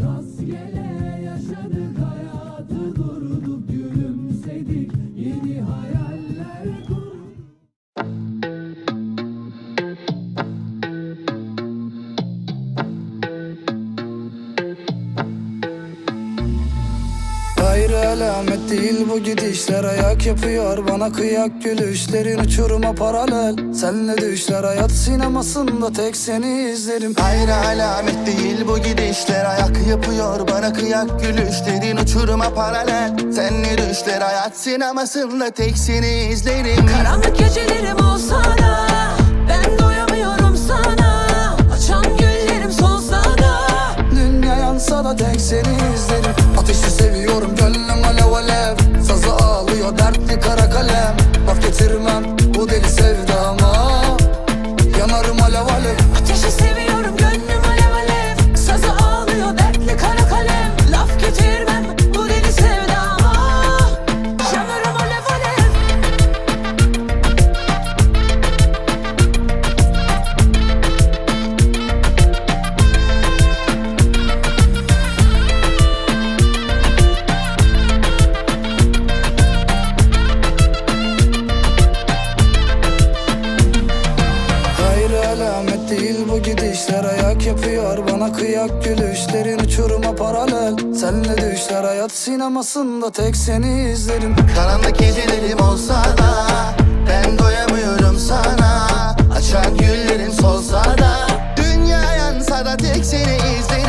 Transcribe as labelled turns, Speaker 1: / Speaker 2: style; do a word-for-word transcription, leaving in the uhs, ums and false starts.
Speaker 1: Rastgele yaşadık hayatı, durduk gülümsedik, yeni hayaller kurduk.
Speaker 2: Hayır alamet değil bu gidişler, ayak yapıyor bana kıyak gülüşlerin uçuruma paralel. Senle düşler hayat sinemasında tek seni izlerim.
Speaker 3: Hayır alamet değil bu gidişler, ayak yapıyor bana kıyak gülüşlerin uçuruma paralel. Senle düşler hayat sinemasında tek seni izlerim.
Speaker 4: Karanlık gecelerim olsa da ben doyamıyorum sana. Açan güllerim solsa da
Speaker 2: Dünya yansa da tek seni izlerim. Ateşi seviyorum gönlüm alev alev, sazı ağlıyor dertli kara kalem. Laf getirmem bu deli sevdama, yanarım alev alev.
Speaker 4: ateşi seviyorum gönlüm alev alev. Sazı ağlıyor dertli kara kalem. Laf getirmem bu deli sevdama, yanarım alev alev.
Speaker 2: Hayır alamet değil bu gidişler, ayak yapıyor bana kıyak gülüşlerin uçuruma paralel. Senle düşler hayat sinemasında tek seni izlerim.
Speaker 3: Karanlık gecelerim olsa da ben doyamıyorum sana. Açan güllerin solsa da dünya yansa da tek seni izlerim.